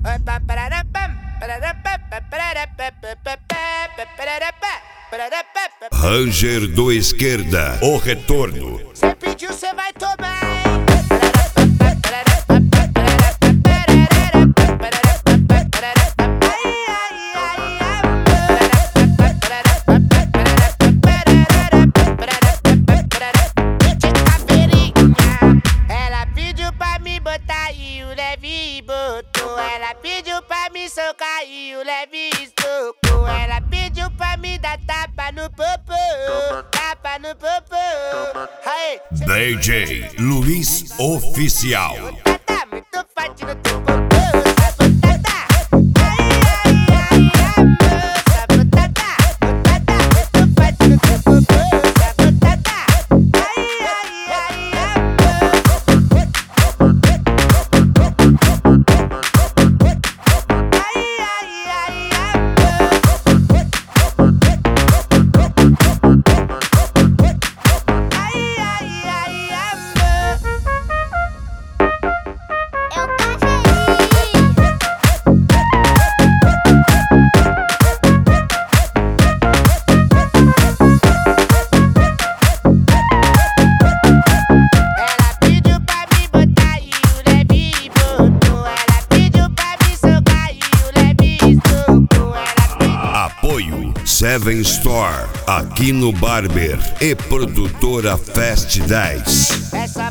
Ranger do Esquerda, o retorno. Cê pediu, cê vai tomar, hein? Ela pediu pra me botar e o Leve botou. Ela pediu pra me socar e o Leve estocou. Ela pediu pra me dar tapa no popô, tapa no popô. Aê, DJ Luiz Oficial. tá muito forte no teu popô, sabotada. Amor, sabotada. Muito forte no teu popô, sabotada. Apoio Seven Store, aqui no Barber e produtora Fast 10. É só